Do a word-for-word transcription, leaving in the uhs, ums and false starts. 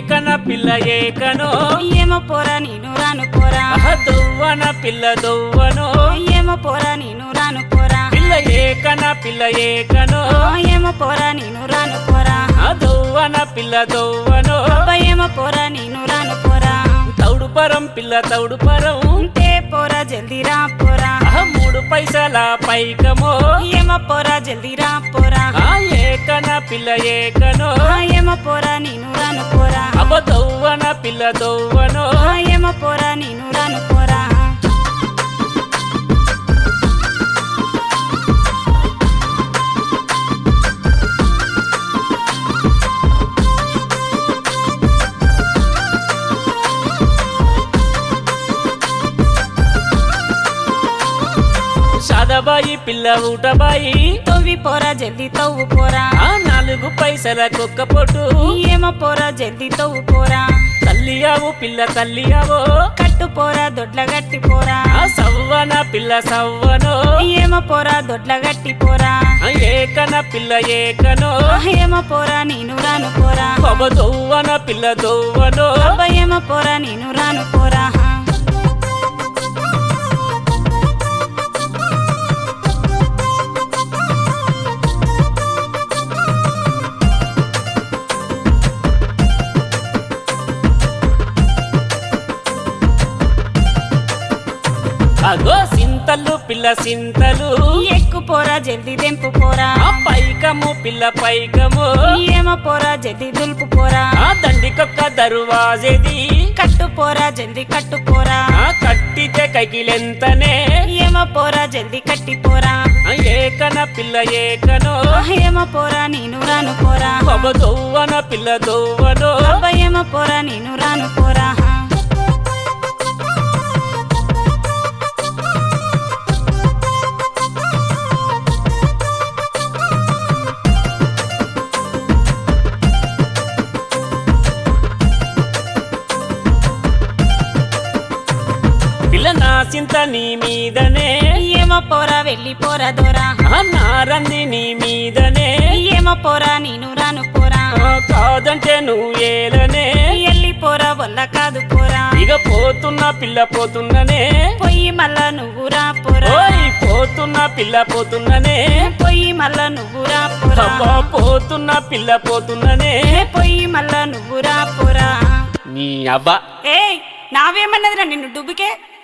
ఏకన పిల్ల ఏకనో ఏమో పోరా నేను రాను పోరా దొవ్వన పిల్ల దొవ్వనో ఏమో పోరా నేను రాను పోరా పిల్ల ఏకన పిల్ల ఏకనో ఏమో పోరా నేను రాను పోరా దొవ్వన పిల్ల దొవ్వనో ఏమో పోరా నేను రాను పోరా తౌడు పరం పిల్ల తౌడు పరం ఉంటే పోరా జల్దీ రా పోరా మూడు పైసల పైకమో ఏమో పోరా జల్దీ రా పోరా ఏకన పిల్ల ఏకనో ఏమో పోరా నేను రాను పోరా అబ్బ దొవ్వన పిల్ల దొవ్వనో ఏమో పోరా నేను రాను పోరా సాదబాయి పిల్ల ఊటబాయి తవ్వి పోరా జల్దీ తవ్వు పోరా ఆ నాలుగు పైసల కుక్క పొట్టు ఏమో పోరా జల్దీ తవ్వు పోరా తల్లియావు పిల్ల తల్లియావో కట్టు పోరా దొడ్ల గట్టి పోరా ఆ సవ్వన పిల్ల సవ్వనో ఏమో పోరా దొడ్ల గట్టి పోరా ఏకన పిల్ల ఏకనో ఏమో పోరా నేను రాను పోరా అబ్బ దొవ్వన పిల్ల దొవ్వనో ఏమో పోరా నేను రాను పోరా అగో సింతలు పిల్ల సింతలు ఎక్కు పోరా జల్దీ దెంపు పోరా ఆ పైకము పిల్ల పైకము ఏమో పోరా జల్దీ దులుపు పోరా ఆ దండికొక్క దరువాజేది కట్టు పోరా జల్దీ కట్టు పోరా ఆ కట్టితే కైకిలెంతనే ఏమో పోరా జల్దీ కట్టి పోరా ఏకన పిల్ల ఏకనో ఏమో పోరా నేను రాను పోరా అబ్బ దొవ్వన పిల్ల దొవ్వనో ఏమో పోరా నేను రాను పోరా పిల్ల నా చింత నీ మీదనే ఏమో పోరా వెళ్ళి పోరా దోరా ఆ నారంది నీ మీదనే ఏమో పోరా నేను రాను పోరా ఆ కాదంటే నువ్వు ఏలనే ఎల్లి పోరా వల్ల కాదు పోరా ఇక పోతున్నా పిల్ల పోతున్ననే పొయ్యి మళ్ళా నువ్వు రా పోరా ఓయ్ పోతున్నా పిల్ల పోతున్ననే పొయ్యి మళ్ళా నువ్వు రా పోరా అబ్బా పోతున్నా పిల్ల పోతున్ననే పొయ్యి మళ్ళా నువ్వు రా పోరా నీ అబ్బా ఏ నావేమన్నదిరా నిన్ను డుబ్బికే